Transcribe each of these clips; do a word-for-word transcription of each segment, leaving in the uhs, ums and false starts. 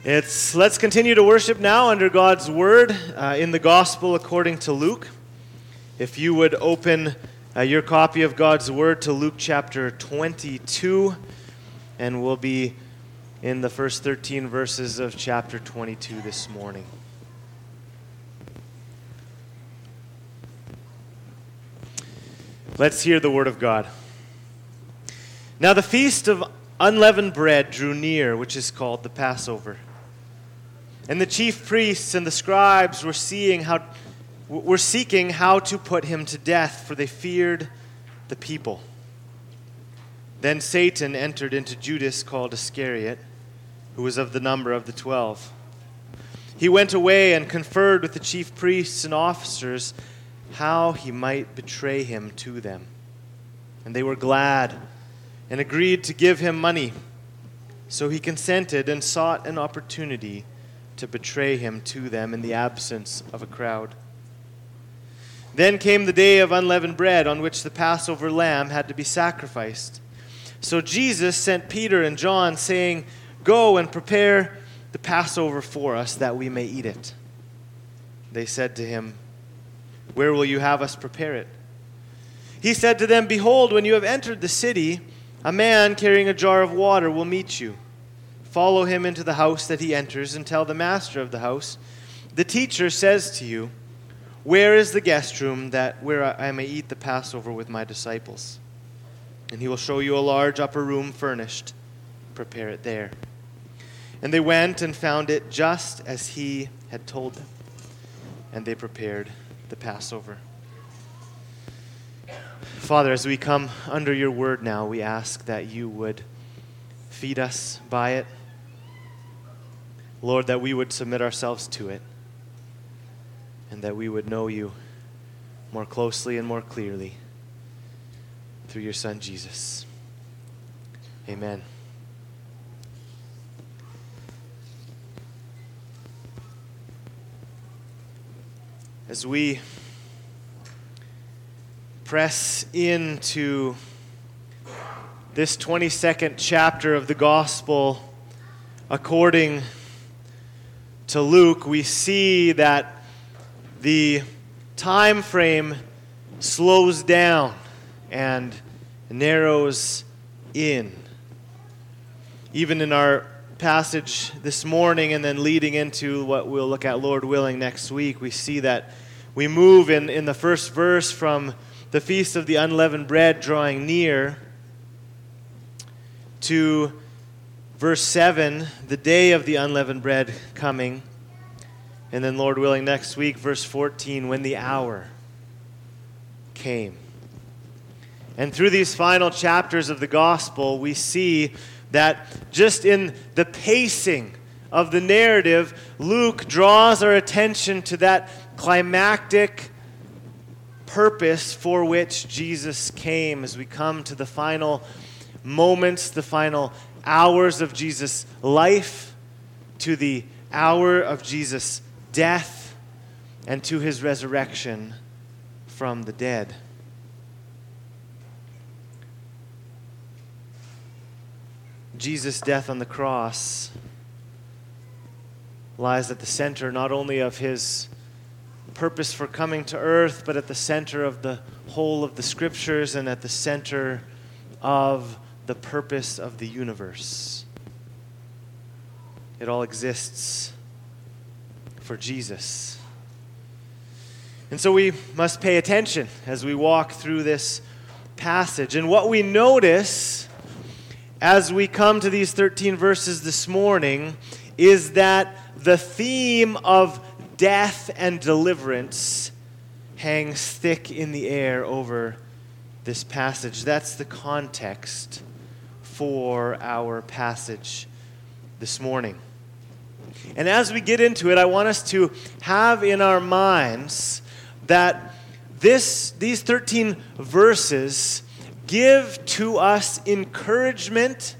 It's let's continue to worship now under God's Word uh, in the Gospel according to Luke. If you would open uh, your copy of God's Word to Luke chapter twenty-two, and we'll be in the first thirteen verses of chapter twenty-two this morning. Let's hear the Word of God. Now the feast of unleavened bread drew near, which is called the Passover. And the chief priests and the scribes were seeing how were seeking how to put him to death, for they feared the people. Then Satan entered into Judas, called Iscariot, who was of the number of the twelve. He went away and conferred with the chief priests and officers how he might betray him to them. And they were glad and agreed to give him money. So he consented and sought an opportunity to betray him to them in the absence of a crowd. Then came the day of unleavened bread, on which the Passover lamb had to be sacrificed. So Jesus sent Peter and John, saying, "Go and prepare the Passover for us, that we may eat it." They said to him, "Where will you have us prepare it?" He said to them, "Behold, when you have entered the city, a man carrying a jar of water will meet you. Follow him into the house that he enters, and tell the master of the house, 'The teacher says to you, where is the guest room that where I may eat the Passover with my disciples?' And he will show you a large upper room furnished. Prepare it there." And they went and found it just as he had told them. And they prepared the Passover. Father, as we come under your word now, we ask that you would feed us by it. Lord, that we would submit ourselves to it, and that we would know you more closely and more clearly through your Son, Jesus. Amen. As we press into this twenty-second chapter of the Gospel according to Luke, we see that the time frame slows down and narrows in. Even in our passage this morning and then leading into what we'll look at, Lord willing, next week, we see that we move in, in the first verse from the Feast of the Unleavened Bread drawing near to verse seven, the day of the unleavened bread coming. And then, Lord willing, next week, verse fourteen, when the hour came. And through these final chapters of the gospel, we see that just in the pacing of the narrative, Luke draws our attention to that climactic purpose for which Jesus came as we come to the final moments, the final hours of Jesus' life, to the hour of Jesus' death, and to his resurrection from the dead. Jesus' death on the cross lies at the center not only of his purpose for coming to earth, but at the center of the whole of the Scriptures and at the center of the purpose of the universe. It all exists for Jesus. And so we must pay attention as we walk through this passage. And what we notice as we come to these thirteen verses this morning is that the theme of death and deliverance hangs thick in the air over this passage. That's the context for our passage this morning. And as we get into it, I want us to have in our minds that this these thirteen verses give to us encouragement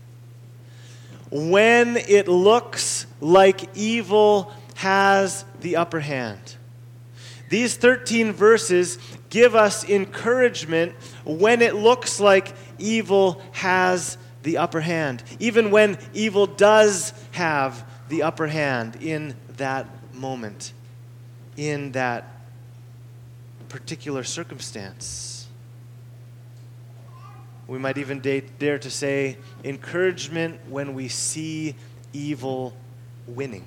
when it looks like evil has the upper hand. These thirteen verses give us encouragement when it looks like evil has the upper hand, even when evil does have the upper hand in that moment, in that particular circumstance. We might even dare to say encouragement when we see evil winning.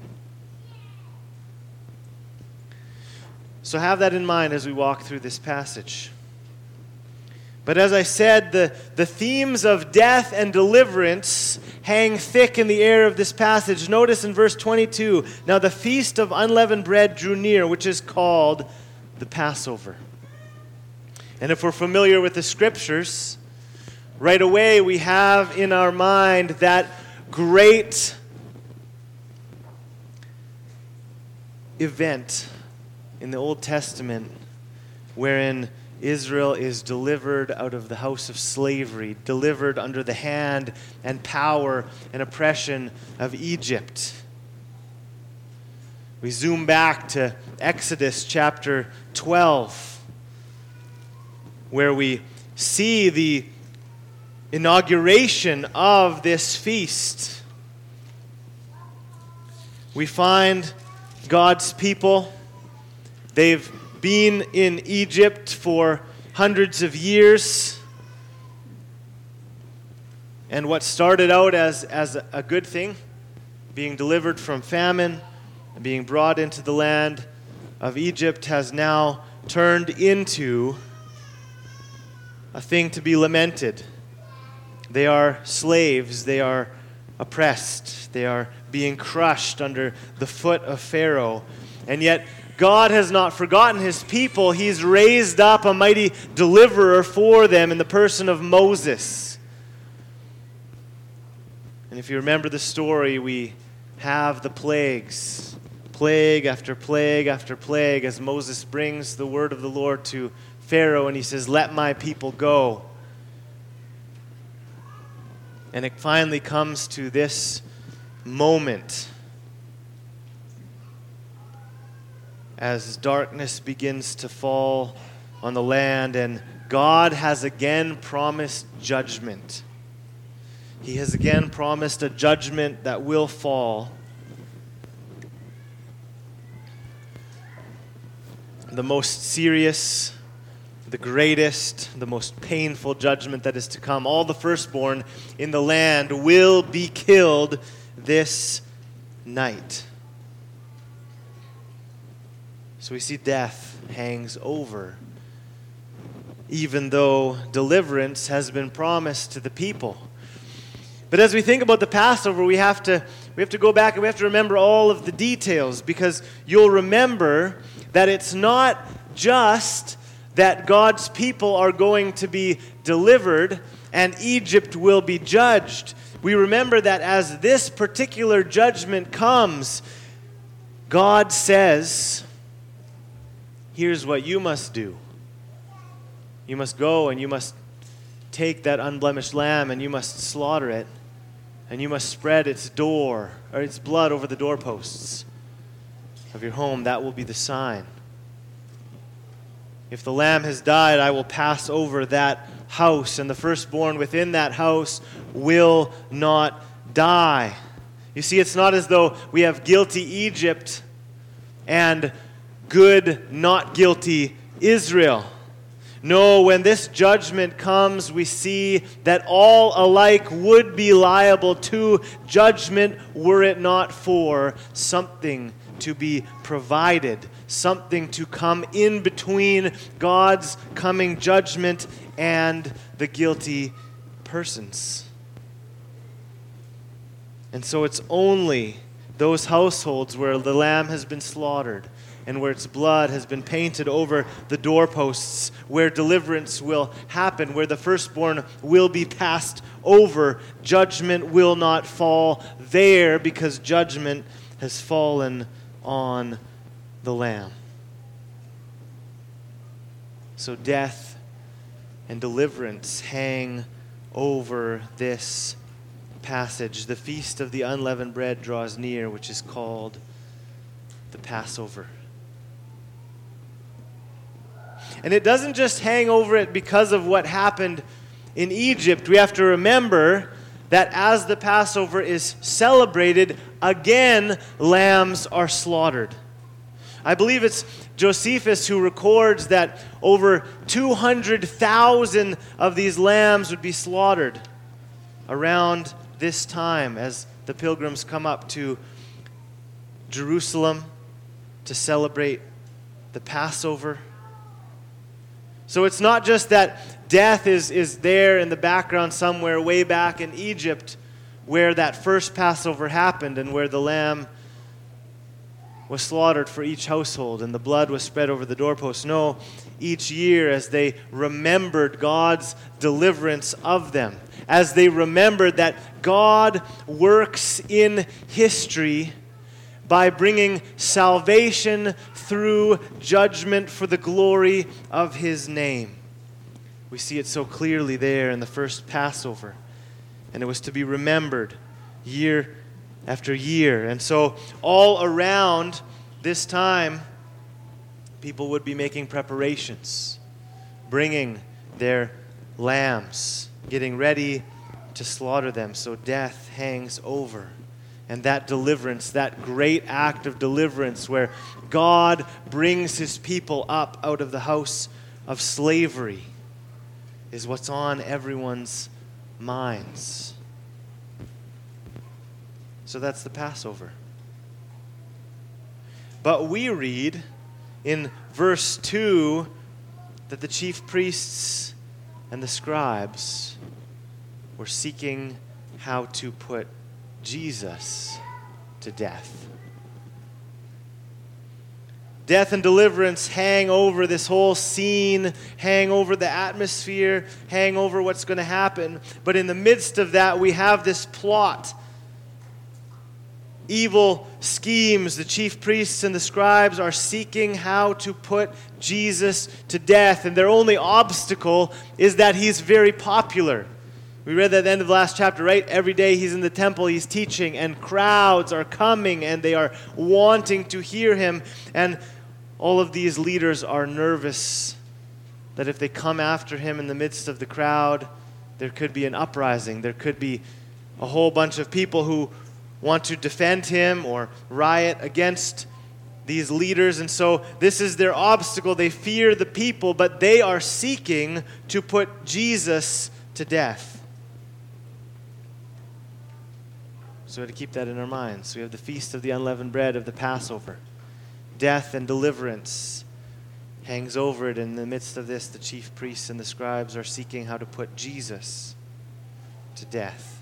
So have that in mind as we walk through this passage. But as I said, the, the themes of death and deliverance hang thick in the air of this passage. Notice in verse twenty-two, now the feast of unleavened bread drew near, which is called the Passover. And if we're familiar with the scriptures, right away we have in our mind that great event in the Old Testament wherein Israel is delivered out of the house of slavery, delivered under the hand and power and oppression of Egypt. We zoom back to Exodus chapter twelve, where we see the inauguration of this feast. We find God's people. They've been in Egypt for hundreds of years. And what started out as, as a good thing, being delivered from famine and being brought into the land of Egypt, has now turned into a thing to be lamented. They are slaves. They are oppressed. They are being crushed under the foot of Pharaoh. And yet, God has not forgotten his people. He's raised up a mighty deliverer for them in the person of Moses. And if you remember the story, we have the plagues. Plague after plague after plague as Moses brings the word of the Lord to Pharaoh and he says, "Let my people go." And it finally comes to this moment as darkness begins to fall on the land, and God has again promised judgment. He has again promised a judgment that will fall. The most serious, the greatest, the most painful judgment that is to come. All the firstborn in the land will be killed this night. So we see death hangs over, even though deliverance has been promised to the people. But as we think about the Passover, we have to we have to go back and we have to remember all of the details, because you'll remember that it's not just that God's people are going to be delivered and Egypt will be judged. We remember that as this particular judgment comes, God says, here's what you must do. You must go and you must take that unblemished lamb and you must slaughter it, and you must spread its door or its blood over the doorposts of your home. That will be the sign. If the lamb has died, I will pass over that house, and the firstborn within that house will not die. You see, it's not as though we have guilty Egypt and good, not guilty Israel. No, when this judgment comes, we see that all alike would be liable to judgment were it not for something to be provided, something to come in between God's coming judgment and the guilty persons. And so it's only those households where the lamb has been slaughtered and where its blood has been painted over the doorposts, where deliverance will happen, where the firstborn will be passed over. Judgment will not fall there, because judgment has fallen on the Lamb. So death and deliverance hang over this passage. The feast of the unleavened bread draws near, which is called the Passover. And it doesn't just hang over it because of what happened in Egypt. We have to remember that as the Passover is celebrated, again lambs are slaughtered. I believe it's Josephus who records that over two hundred thousand of these lambs would be slaughtered around this time as the pilgrims come up to Jerusalem to celebrate the Passover. So it's not just that death is, is there in the background somewhere way back in Egypt where that first Passover happened and where the lamb was slaughtered for each household and the blood was spread over the doorposts. No, each year as they remembered God's deliverance of them, as they remembered that God works in history by bringing salvation through judgment for the glory of His name. We see it so clearly there in the first Passover. And it was to be remembered year after year. And so all around this time, people would be making preparations, bringing their lambs, getting ready to slaughter them. So death hangs over. And that deliverance, that great act of deliverance where God brings His people up out of the house of slavery is what's on everyone's minds. So that's the Passover. But we read in verse two that the chief priests and the scribes were seeking how to put Jesus to death. Death and deliverance hang over this whole scene, hang over the atmosphere, hang over what's going to happen. But in the midst of that, we have this plot. Evil schemes. The chief priests and the scribes are seeking how to put Jesus to death. And their only obstacle is that He's very popular. We read that at the end of the last chapter, right? Every day He's in the temple, He's teaching, and crowds are coming, and they are wanting to hear Him. And all of these leaders are nervous that if they come after Him in the midst of the crowd, there could be an uprising. There could be a whole bunch of people who want to defend Him or riot against these leaders. And so this is their obstacle. They fear the people, but they are seeking to put Jesus to death. So we have to keep that in our minds. We have the Feast of the Unleavened Bread of the Passover. Death and deliverance hangs over it. In the midst of this, the chief priests and the scribes are seeking how to put Jesus to death.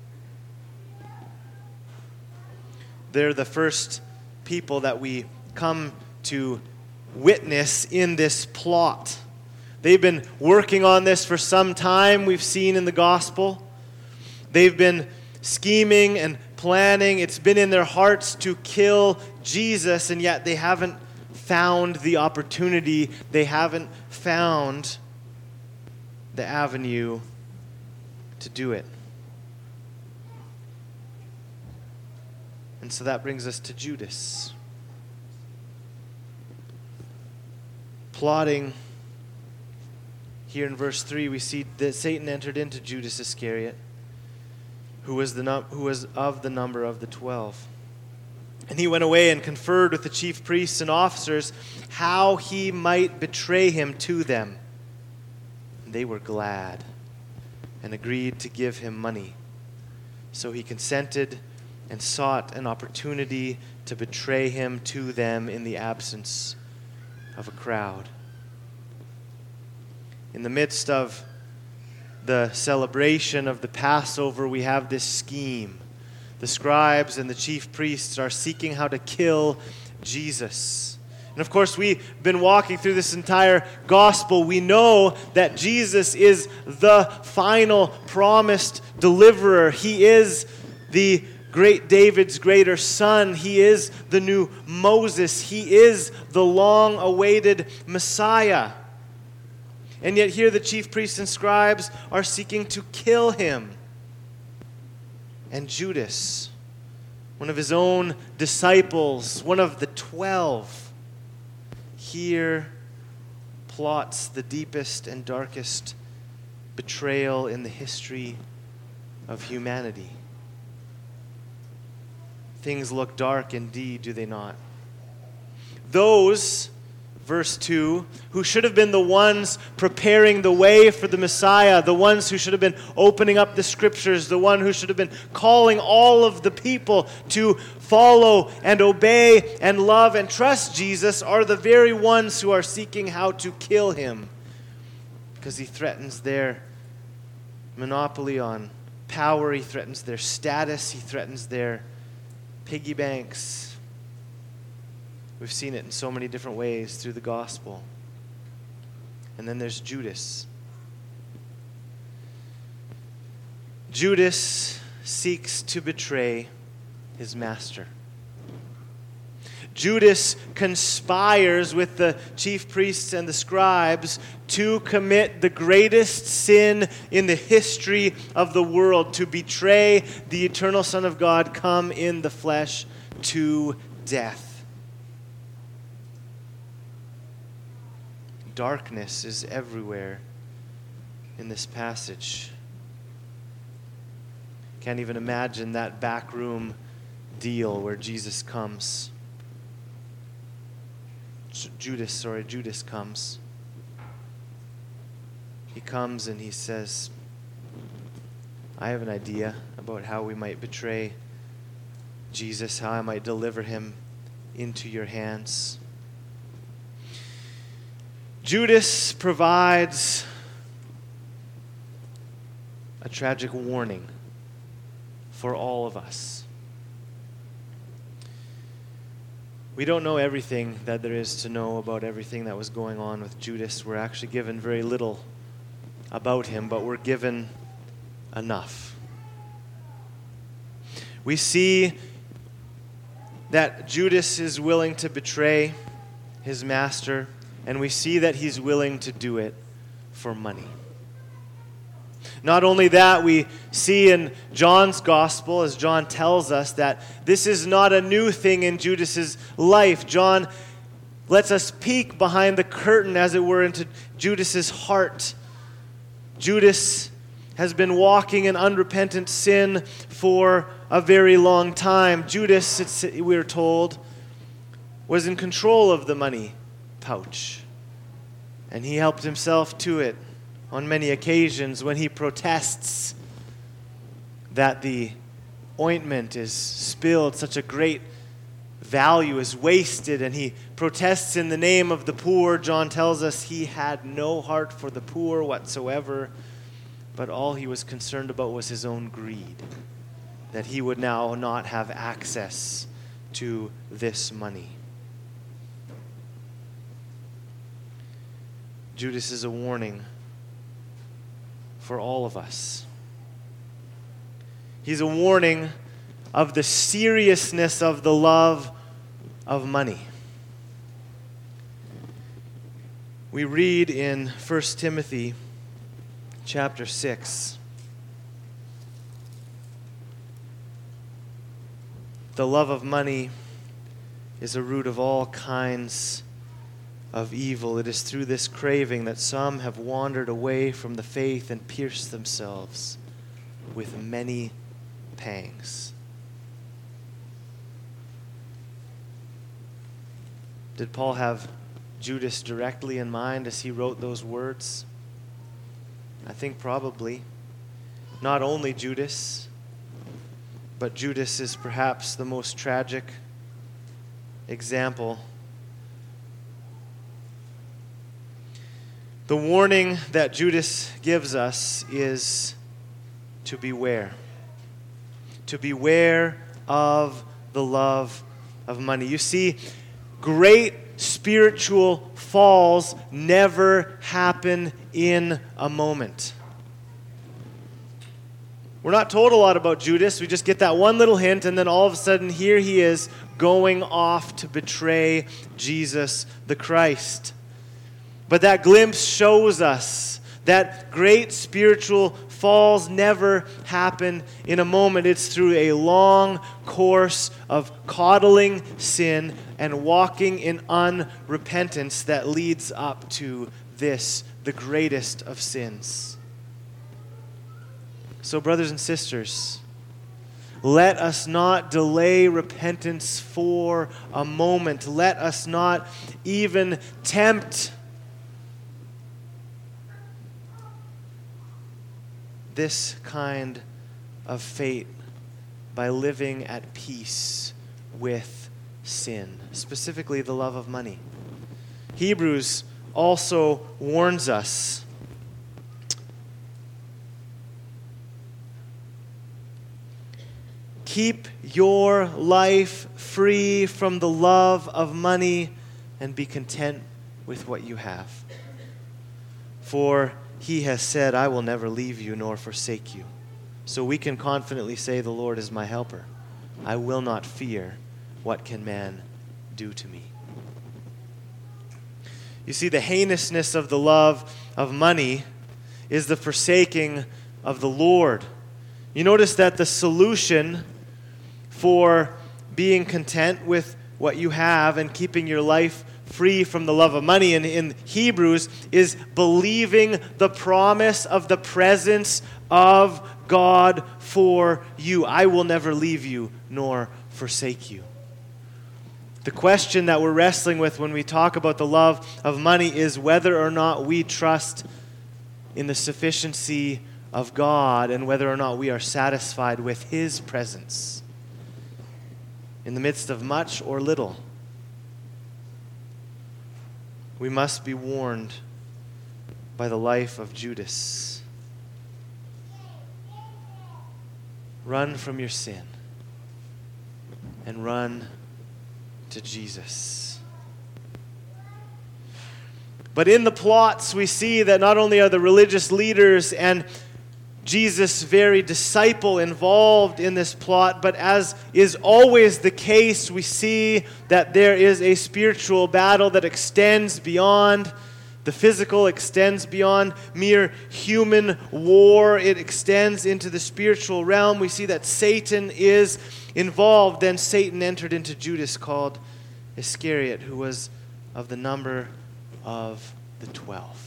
They're the first people that we come to witness in this plot. They've been working on this for some time, we've seen in the gospel. They've been scheming and planning. It's been in their hearts to kill Jesus, and yet they haven't found the opportunity. They haven't found the avenue to do it. And so that brings us to Judas. Plotting. Here in verse three, we see that Satan entered into Judas Iscariot, who was the num- who was of the number of the twelve. And he went away and conferred with the chief priests and officers how he might betray him to them. And they were glad and agreed to give him money. So he consented and sought an opportunity to betray him to them in the absence of a crowd. In the midst of the celebration of the Passover, we have this scheme. The scribes and the chief priests are seeking how to kill Jesus. And of course, we've been walking through this entire gospel. We know that Jesus is the final promised deliverer. He is the great David's greater son. He is the new Moses. He is the long-awaited Messiah. And yet here the chief priests and scribes are seeking to kill him. And Judas, one of his own disciples, one of the twelve, here plots the deepest and darkest betrayal in the history of humanity. things look dark indeed, do they not? Those, verse two, who should have been the ones preparing the way for the Messiah, the ones who should have been opening up the Scriptures, the one who should have been calling all of the people to follow and obey and love and trust Jesus, are the very ones who are seeking how to kill him, because he threatens their monopoly on power, he threatens their status, he threatens their piggy banks. We've seen it in so many different ways through the gospel. And then there's Judas. Judas seeks to betray his master. Judas conspires with the chief priests and the scribes to commit the greatest sin in the history of the world, to betray the eternal Son of God come in the flesh to death. Darkness is everywhere in this passage. Can't even imagine that backroom deal where Jesus comes. Judas, sorry, Judas comes. He comes and he says, I have an idea about how we might betray Jesus, how I might deliver him into your hands. Judas provides a tragic warning for all of us. We don't know everything that there is to know about everything that was going on with Judas. We're actually given very little about him, but we're given enough. We see that Judas is willing to betray his master, and we see that he's willing to do it for money. Not only that, we see in John's gospel, as John tells us, that this is not a new thing in Judas's life. John lets us peek behind the curtain, as it were, into Judas's heart. Judas has been walking in unrepentant sin for a very long time. Judas, it's, we're told, was in control of the money pouch, and he helped himself to it on many occasions when he protests that the ointment is spilled, such a great value is wasted, and he protests in the name of the poor. John tells us he had no heart for the poor whatsoever, but all he was concerned about was his own greed, that he would now not have access to this money. Judas is a warning for all of us. He's a warning of the seriousness of the love of money. We read in First Timothy chapter six, the love of money is a root of all kinds of evil. It is through this craving that some have wandered away from the faith and pierced themselves with many pangs. Did Paul have Judas directly in mind as he wrote those words? I think probably. Not only Judas, but Judas is perhaps the most tragic example. The warning that Judas gives us is to beware. To beware of the love of money. You see, great spiritual falls never happen in a moment. We're not told a lot about Judas. We just get that one little hint, and then all of a sudden here he is going off to betray Jesus the Christ. But that glimpse shows us that great spiritual falls never happen in a moment. It's through a long course of coddling sin and walking in unrepentance that leads up to this, the greatest of sins. So, brothers and sisters, let us not delay repentance for a moment. Let us not even tempt this kind of fate by living at peace with sin, specifically the love of money. Hebrews also warns us keep your life free from the love of money and be content with what you have. For he has said, I will never leave you nor forsake you. So we can confidently say, the Lord is my helper. I will not fear. What can man do to me? You see, the heinousness of the love of money is the forsaking of the Lord. You notice that the solution for being content with what you have and keeping your life free from the love of money in, in Hebrews is believing the promise of the presence of God for you. I will never leave you nor forsake you. The question that we're wrestling with when we talk about the love of money is whether or not we trust in the sufficiency of God and whether or not we are satisfied with His presence in the midst of much or little. We must be warned by the life of Judas. Run from your sin and run to Jesus. But in the plots, we see that not only are the religious leaders and Jesus' very disciple involved in this plot, but as is always the case, we see that there is a spiritual battle that extends beyond the physical, extends beyond mere human war. It extends into the spiritual realm. We see that Satan is involved. Then Satan entered into Judas, called Iscariot, who was of the number of the twelve.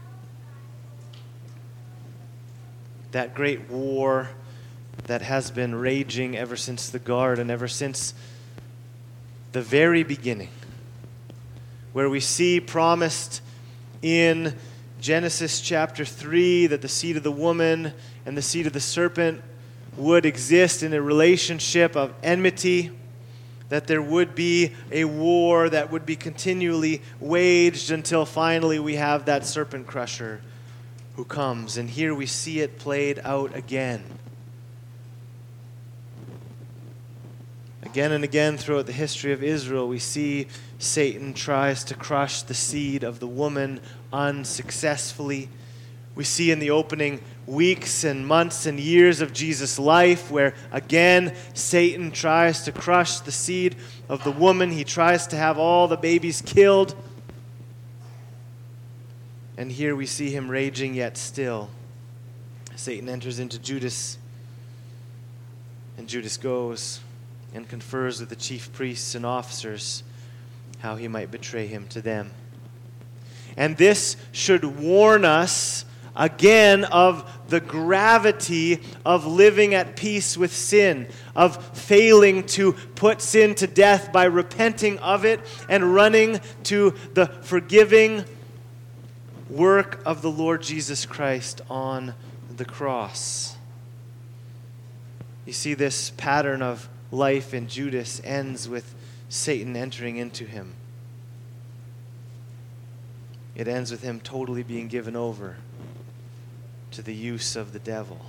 That great war that has been raging ever since the garden, ever since the very beginning, where we see promised in Genesis chapter three that the seed of the woman and the seed of the serpent would exist in a relationship of enmity, that there would be a war that would be continually waged until finally we have that serpent crusher who comes. And here we see it played out again. Again and again throughout the history of Israel, we see Satan tries to crush the seed of the woman unsuccessfully. We see in the opening weeks and months and years of Jesus' life where, again, Satan tries to crush the seed of the woman. He tries to have all the babies killed. And here we see him raging yet still. Satan enters into Judas, and Judas goes and confers with the chief priests and officers how he might betray him to them. And this should warn us again of the gravity of living at peace with sin, of failing to put sin to death by repenting of it and running to the forgiving work of the Lord Jesus Christ on the cross. You see, this pattern of life in Judas ends with Satan entering into him. It ends with him totally being given over to the use of the devil.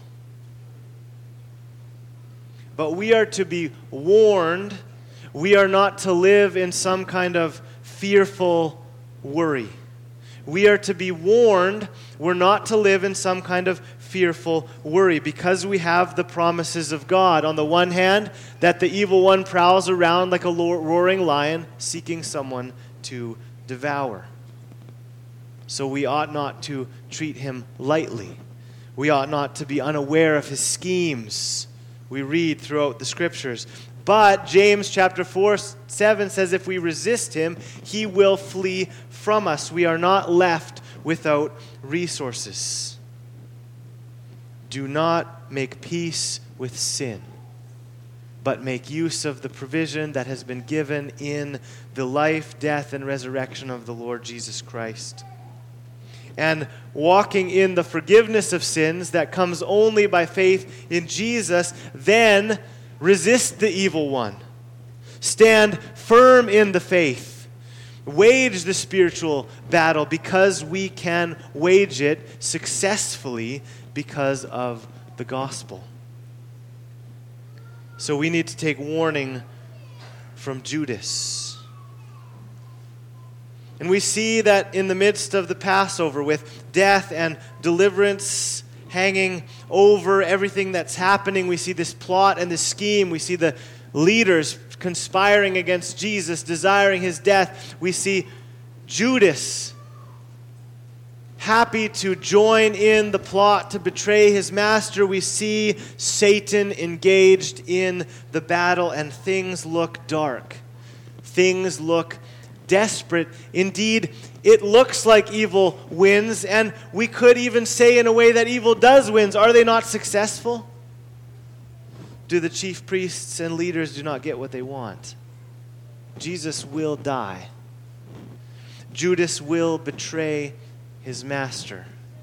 But we are to be warned. We are not to live in some kind of fearful worry. We are to be warned we're not to live in some kind of fearful worry because we have the promises of God. On the one hand, that the evil one prowls around like a roaring lion seeking someone to devour. So we ought not to treat him lightly. We ought not to be unaware of his schemes. We read throughout the scriptures. But James chapter four, seven says if we resist him, he will flee from us. We are not left without resources. Do not make peace with sin. but make use of the provision that has been given in the life, death, and resurrection of the Lord Jesus Christ. And walking in the forgiveness of sins that comes only by faith in Jesus, then resist the evil one. Stand firm in the faith. Wage the spiritual battle because we can wage it successfully because of the gospel. So we need to take warning from Judas. And we see that in the midst of the Passover, with death and deliverance hanging over everything that's happening, we see this plot and this scheme. We see the leaders conspiring against Jesus, desiring his death. We see Judas happy to join in the plot to betray his master. We see Satan engaged in the battle, and things look dark. Things look desperate. Indeed, it looks like evil wins, and we could even say in a way that evil does win. Are they not successful? Do the chief priests and leaders do not get what they want? Jesus will die. Judas will betray his master.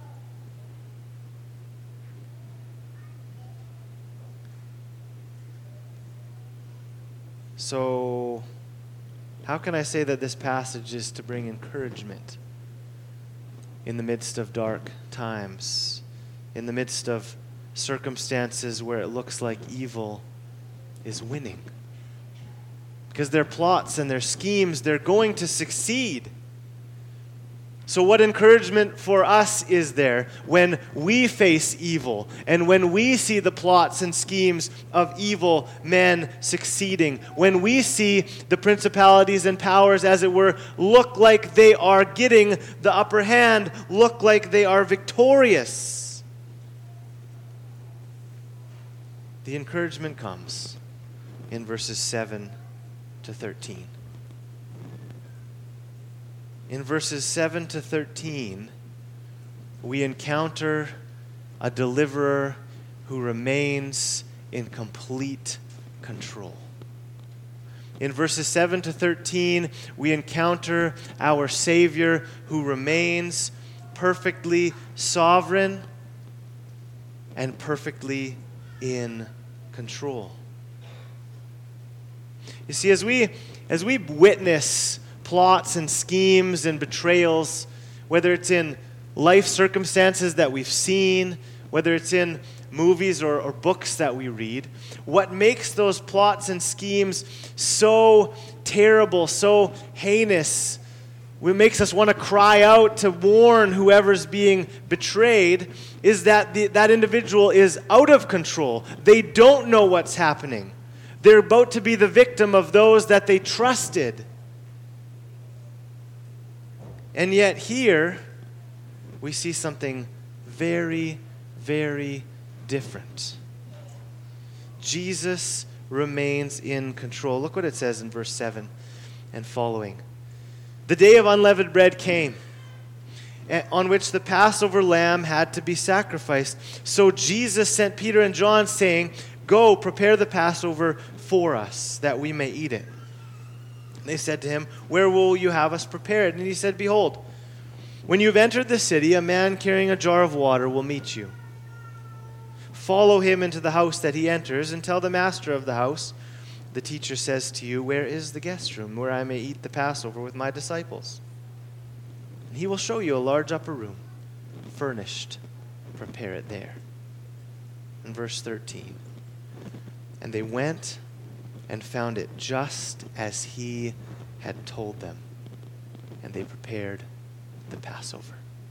So, how can I say that this passage is to bring encouragement in the midst of dark times, in the midst of circumstances where it looks like evil is winning? Because their plots and their schemes, they're going to succeed. So what encouragement for us is there when we face evil and when we see the plots and schemes of evil men succeeding, when we see the principalities and powers, as it were, look like they are getting the upper hand, look like they are victorious? The encouragement comes in verses seven to thirteen. In verses seven to thirteen, we encounter a deliverer who remains in complete control. In verses seven to thirteen, we encounter our Savior who remains perfectly sovereign and perfectly in control. You see, as we as we witness plots and schemes and betrayals, whether it's in life circumstances that we've seen, whether it's in movies or, or books that we read, what makes those plots and schemes so terrible, so heinous, what makes us want to cry out to warn whoever's being betrayed, is that the, that individual is out of control. They don't know what's happening. They're about to be the victim of those that they trusted. And yet here, we see something very, very different. Jesus remains in control. Look what it says in verse seven and following. The day of unleavened bread came, on which the Passover lamb had to be sacrificed. So Jesus sent Peter and John, saying, "Go, prepare the Passover for us, that we may eat it." They said to him, "Where will you have us prepare it?" And he said, "Behold, when you have entered the city, a man carrying a jar of water will meet you. Follow him into the house that he enters, and tell the master of the house, 'The teacher says to you, where is the guest room where I may eat the Passover with my disciples?' And he will show you a large upper room, furnished. Prepare it there." In verse thirteen, and they went and found it just as he had told them, and they prepared the Passover.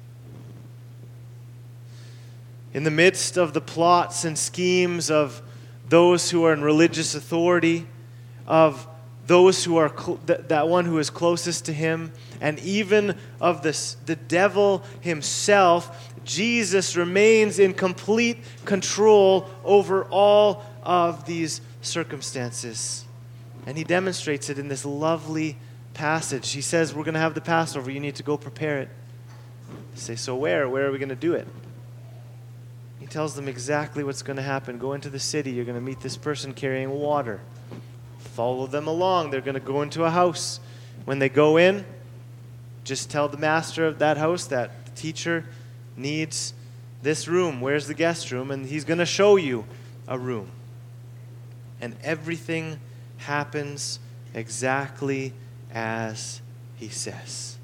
In the midst of the plots and schemes of those who are in religious authority, of those who are cl- th- that one who is closest to him, and even of this, the devil himself, Jesus remains in complete control over all of these circumstances. And he demonstrates it in this lovely passage. He says, "We're going to have the Passover. You need to go prepare it." They say, "So where? Where are we going to do it?" He tells them exactly what's going to happen. Go into the city. You're going to meet this person carrying water. Follow them along. They're going to go into a house. When they go in, just tell the master of that house that the teacher needs this room. Where's the guest room? And he's going to show you a room. And everything happens exactly as he says.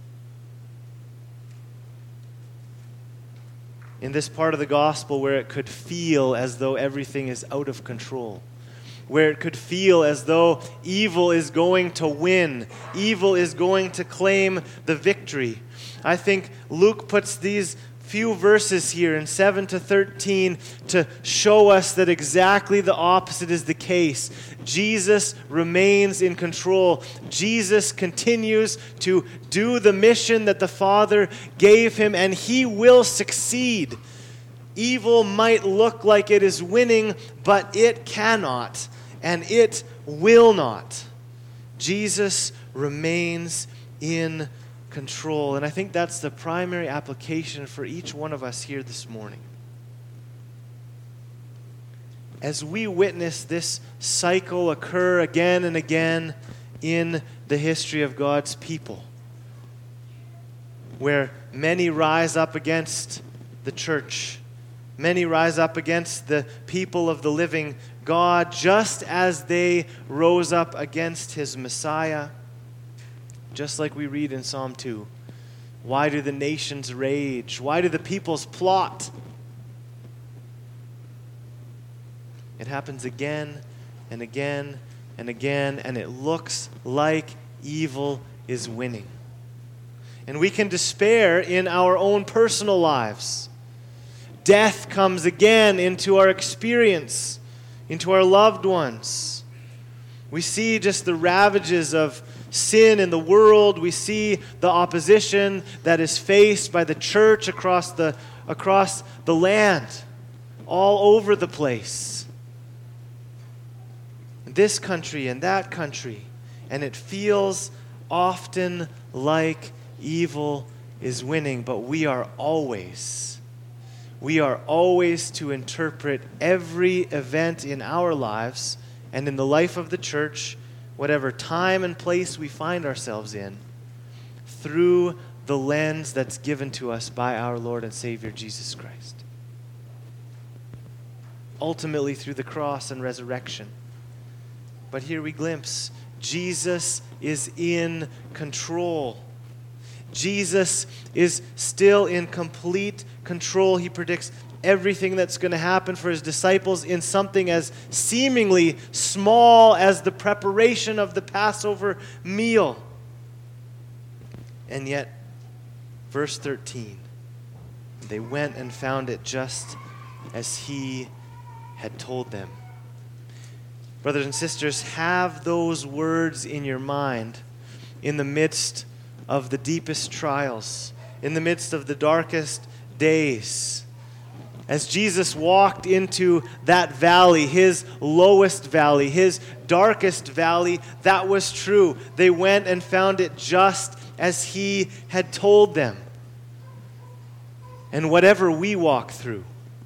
In this part of the gospel where it could feel as though everything is out of control, where it could feel as though evil is going to win, evil is going to claim the victory, I think Luke puts these few verses here in seven to thirteen to show us that exactly the opposite is the case. Jesus remains in control. Jesus continues to do the mission that the Father gave him, and he will succeed. Evil might look like it is winning, but it cannot, and it will not. Jesus remains in control. And I think that's the primary application for each one of us here this morning. As we witness this cycle occur again and again in the history of God's people, where many rise up against the church, many rise up against the people of the living God, just as they rose up against his Messiah. Just like we read in Psalm two. Why do the nations rage? Why do the peoples plot? It happens again and again and again, and it looks like evil is winning. And we can despair in our own personal lives. Death comes again into our experience, into our loved ones. We see just the ravages of sin in the world. We see the opposition that is faced by the church across the, across the land, all over the place. This country and that country. And it feels often like evil is winning, but we are always, we are always to interpret every event in our lives and in the life of the church, whatever time and place we find ourselves in, through the lens that's given to us by our Lord and Savior Jesus Christ. Ultimately through the cross and resurrection. But here we glimpse, Jesus is in control. Jesus is still in complete control. He predicts everything that's going to happen for his disciples in something as seemingly small as the preparation of the Passover meal. And yet, verse thirteen, they went and found it just as he had told them. Brothers and sisters, have those words in your mind in the midst of the deepest trials, in the midst of the darkest days. As Jesus walked into that valley, his lowest valley, his darkest valley, that was true. They went and found it just as he had told them. And whatever we walk through,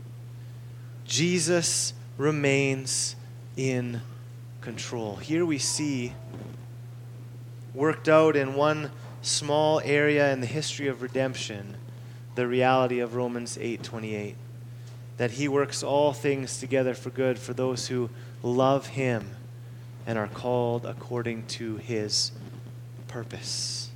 Jesus remains in control. Here we see, worked out in one small area in the history of redemption, the reality of Romans eight twenty-eight. That he works all things together for good for those who love him and are called according to his purpose.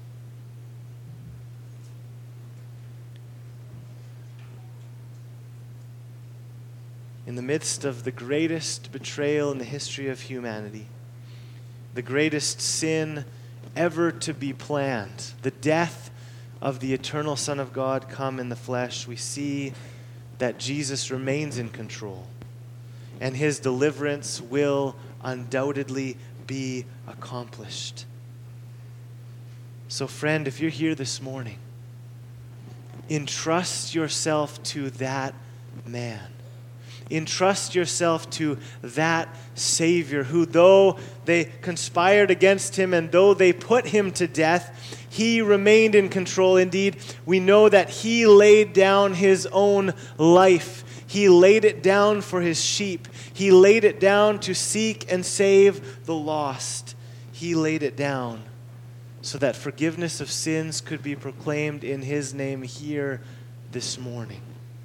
In the midst of the greatest betrayal in the history of humanity, the greatest sin ever to be planned, the death of the eternal Son of God come in the flesh, we see that Jesus remains in control, and his deliverance will undoubtedly be accomplished. So, friend, if you're here this morning, entrust yourself to that man. Entrust yourself to that Savior who, though they conspired against him and though they put him to death, he remained in control. Indeed, we know that he laid down his own life. He laid it down for his sheep. He laid it down to seek and save the lost. He laid it down so that forgiveness of sins could be proclaimed in his name here this morning.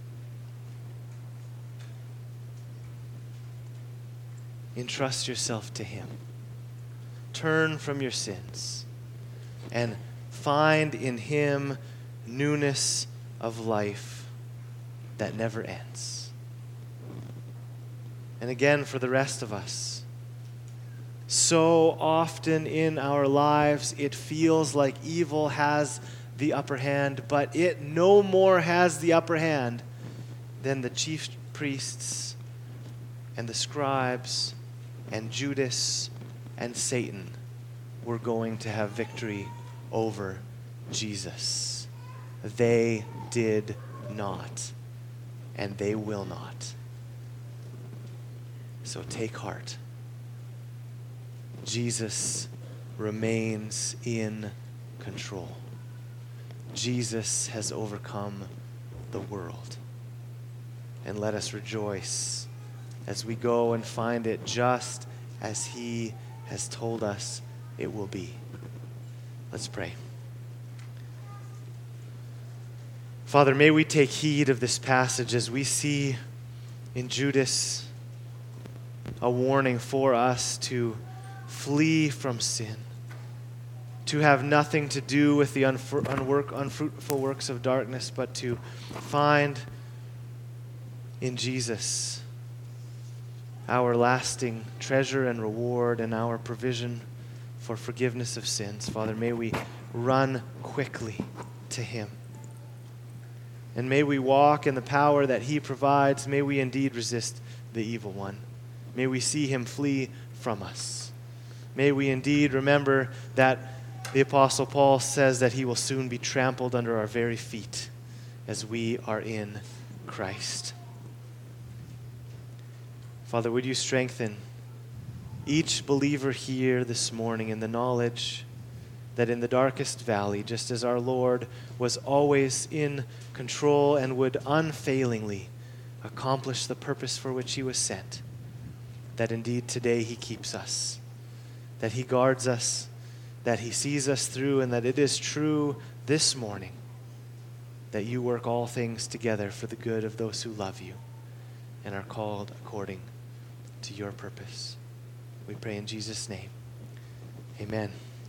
Entrust yourself to him. Turn from your sins and find in him newness of life that never ends. And again, for the rest of us, so often in our lives it feels like evil has the upper hand, but it no more has the upper hand than the chief priests and the scribes and Judas and Satan were going to have victory over Jesus. They did not, and they will not. So take heart. Jesus remains in control. Jesus has overcome the world. And let us rejoice as we go and find it just as he has told us it will be. Let's pray. Father, may we take heed of this passage as we see in Judas a warning for us to flee from sin, to have nothing to do with the unfru- unwork, unfruitful works of darkness, but to find in Jesus our lasting treasure and reward and our provision for forgiveness of sins. Father, may we run quickly to him. And may we walk in the power that he provides. May we indeed resist the evil one. May we see him flee from us. May we indeed remember that the Apostle Paul says that he will soon be trampled under our very feet as we are in Christ. Father, would you strengthen each believer here this morning in the knowledge that in the darkest valley, just as our Lord was always in control and would unfailingly accomplish the purpose for which he was sent, that indeed today he keeps us, that he guards us, that he sees us through, and that it is true this morning that you work all things together for the good of those who love you and are called according to your purpose. We pray in Jesus' name. Amen.